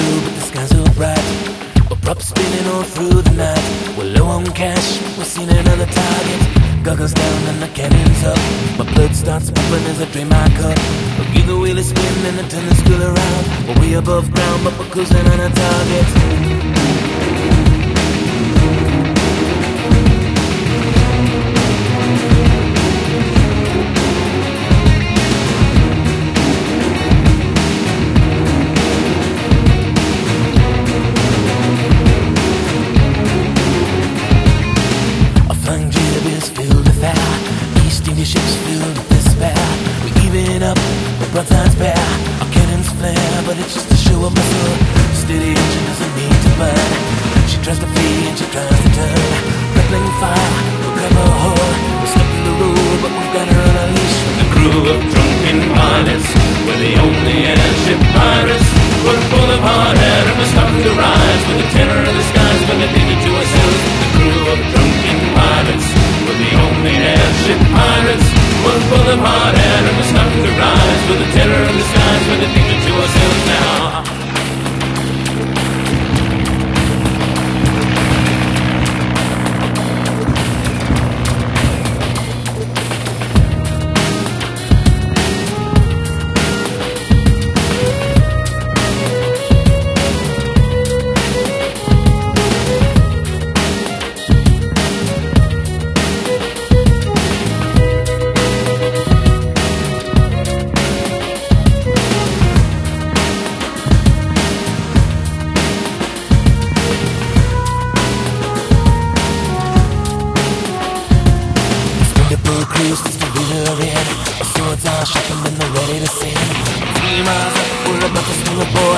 blue, but the skies are bright. We're prop spinning all through the night. We're low on cash, we're seeing another target. Goggles down and the cannon's up. My blood starts pumping as I drain my cup. We'll give the wheel a spin and I turn the school around. We're way above ground, but we're cruising on a target. Ships filled with despair. We even up, the broadsides bare. Our cannons flare, but it's just a show of muscle. Steady engine doesn't need to burn. She tries to flee and she tries to turn. Rattling fire, we'll grab her whore. We're stuck in the road, but we've got her on a leash. The crew of drunken pilots, we're the only airship pirates. We're full of hard air and we're starting to rise. With the terror of the skies, we're leaving to ourselves. The crew of drunken pilots, we're the only airship pirates. We're full of hot air and we're starting to rise. With the terror of the skies, we're leaving to ourselves now. Just to leader in. Our swords are sharpened and they're ready to sin. 3 miles up, we're about to swing aboard.